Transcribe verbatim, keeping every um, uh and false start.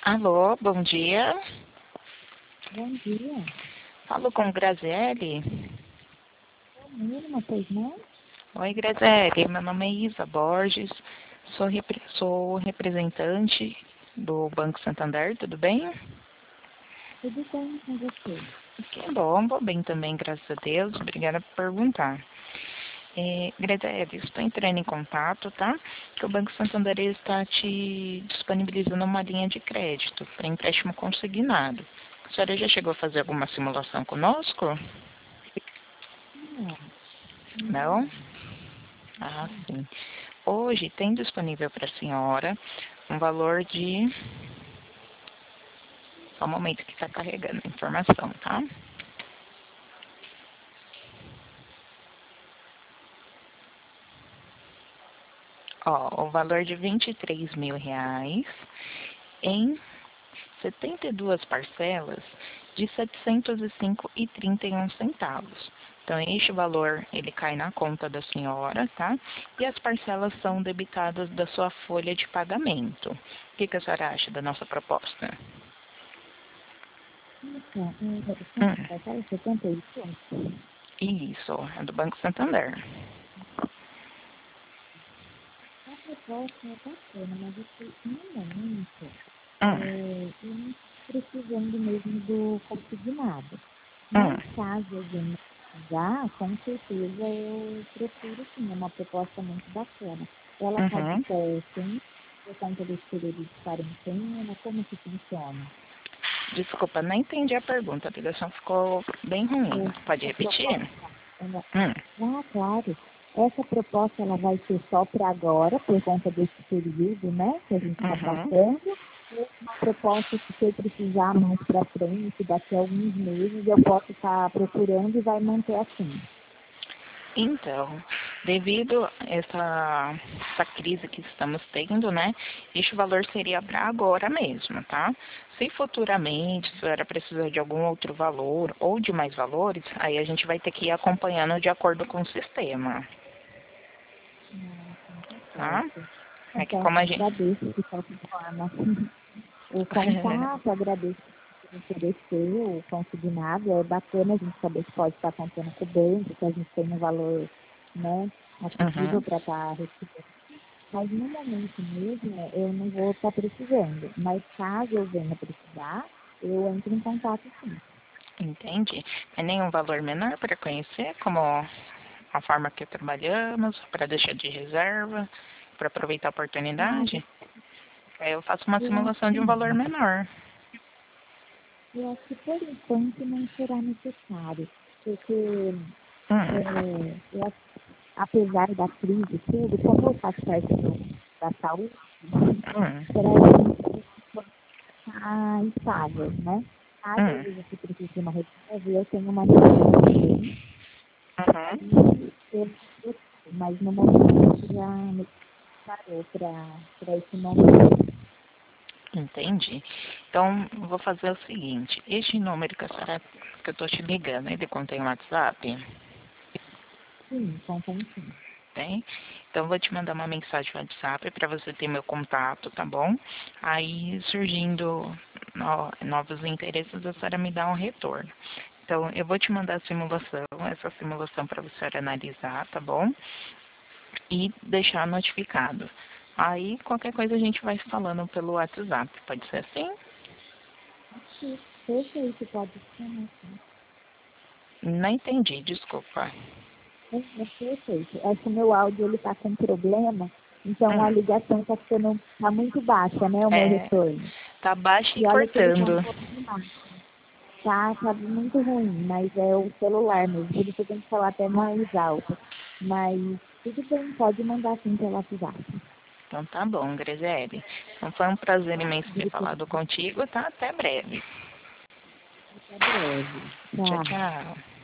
Alô, bom dia. Bom dia. Falo com Graziele. Eu mesma, pois não? Oi, Graziele. Meu nome é Isa Borges. Sou, repre- sou representante do Banco Santander, tudo bem? Tudo bem com você? Que bom, vou bem também, graças a Deus. Obrigada por perguntar. É, Graziele, estou entrando em contato, tá? Que o Banco Santander está te disponibilizando uma linha de crédito para empréstimo consignado. A senhora já chegou a fazer alguma simulação conosco? Não, ainda Não? não. Ah, sim. Hoje tem disponível para a senhora um valor de... Só um momento que está carregando a informação, tá? Ó, o valor de vinte e três mil reais em setenta e duas parcelas de setecentos e cinco e trinta e um centavos. Então, este valor, ele cai na conta da senhora, tá? E as parcelas são debitadas da sua folha de pagamento. O que, que a senhora acha da nossa proposta? Então, é, Hum, quantas parcelas? setenta e cinco? isso, é do Banco Santander. A proposta é bacana, mas assim, no momento, Hum, é, eu não estou precisando mesmo do consignado. hum, Mas caso eu venha precisar, com certeza eu procuro sim, é uma proposta muito bacana. Ela está de uhum. pé, sim, por conta desse período de quarentena, como que funciona? Desculpa, não entendi a pergunta. A ligação ficou bem ruim. Pode Essa repetir? proposta, ela, Hum, ah, claro, essa proposta ela vai ser só para agora, por conta desse período, né, que a gente está uhum. passando. E uma proposta que se eu precisar mais para frente, daqui a alguns meses, eu posso estar procurando e vai manter assim. Então, devido a essa, essa crise que estamos tendo, né, este valor seria para agora mesmo, tá? Se futuramente a senhora precisar de algum outro valor ou de mais valores, aí a gente vai ter que ir acompanhando de acordo com o sistema, Ah, então tá tá? certo. É que Então, como a gente... agradeço de qualquer forma o contato, agradeço por oferecer o consignado. É bacana a gente saber que pode estar contando com o banco, que a gente tem um valor, né, acessível Uhum. para estar recebendo. Mas no momento mesmo, eu não vou estar precisando. Mas caso eu venha precisar, eu entro em contato sim. Entende? É nenhum valor menor para conhecer como a forma que trabalhamos, para deixar de reserva, para aproveitar a Ah, oportunidade. Aí eu faço uma eu acho simulação de que um valor não. menor. Eu acho que por enquanto não será necessário. Porque Hum, é, eu acho apesar da crise e tudo, como eu faço parte do, da saúde, para a hum, gente ficar estável, né? Caso às hum, vezes você precise de uma reserva, eu tenho uma reserva também, uhum. e eu, eu mas no momento a gente já me preparou para esse momento. Entendi. Então, vou fazer o seguinte. Este número que, a senhora, que eu estou te ligando, ele contém WhatsApp? Sim, contém sim. Tem? Então, eu vou te mandar uma mensagem no WhatsApp para você ter meu contato, tá bom? Aí, surgindo no- novos interesses, a senhora me dá um retorno. Então, eu vou te mandar a simulação, essa simulação para você analisar, tá bom? E deixar notificado. Aí, qualquer coisa a gente vai falando pelo WhatsApp. Pode ser assim? Sim, perfeito, pode ser assim. Não entendi, desculpa. É, é perfeito. É que o meu áudio ele está com problema, então a Hum, ligação está ficando tá muito baixa, né, o meu é, retorno. tá baixo e E olha que ele está um cortando. pouquinho mais. Tá, tá muito ruim, mas é o celular mesmo, por isso eu tenho que falar até mais alto. Mas tudo bem, pode mandar sim pelo WhatsApp. Então tá bom, Graziele. Então foi um prazer imenso ter Obrigada. falado contigo, tá? Até breve. Até breve. Tchau, Tchau. tchau.